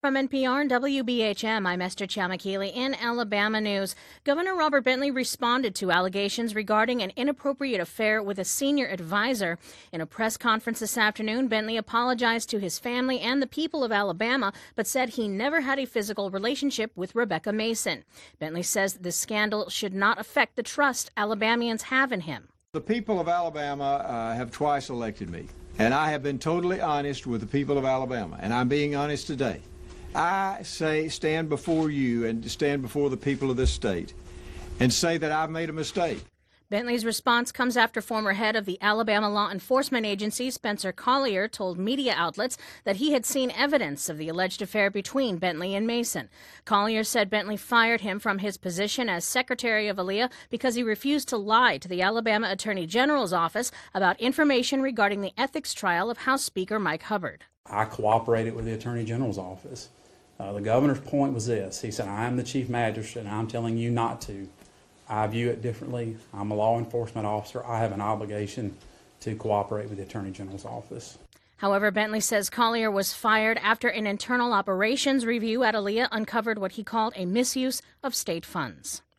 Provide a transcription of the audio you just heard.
From NPR and WBHM, I'm Esther Chamakili in Alabama news. Governor Robert Bentley responded to allegations regarding an inappropriate affair with a senior advisor. In a press conference this afternoon, Bentley apologized to his family and the people of Alabama, but said he never had a physical relationship with Rebecca Mason. Bentley says the scandal should not affect the trust Alabamians have in him. The people of Alabama have twice elected me, and I have been totally honest with the people of Alabama, and I'm being honest today. I say stand before you and stand before the people of this state and say that I've made a mistake. Bentley's response comes after former head of the Alabama Law Enforcement Agency, Spencer Collier, told media outlets that he had seen evidence of the alleged affair between Bentley and Mason. Collier said Bentley fired him from his position as Secretary of Aaliyah because he refused to lie to the Alabama Attorney General's office about information regarding the ethics trial of House Speaker Mike Hubbard. I cooperated with the Attorney General's office. The governor's point was this. He said, I am the chief magistrate and I'm telling you not to. I view it differently. I'm a law enforcement officer. I have an obligation to cooperate with the Attorney General's office. However, Bentley says Collier was fired after an internal operations review at Aaliyah uncovered what he called a misuse of state funds.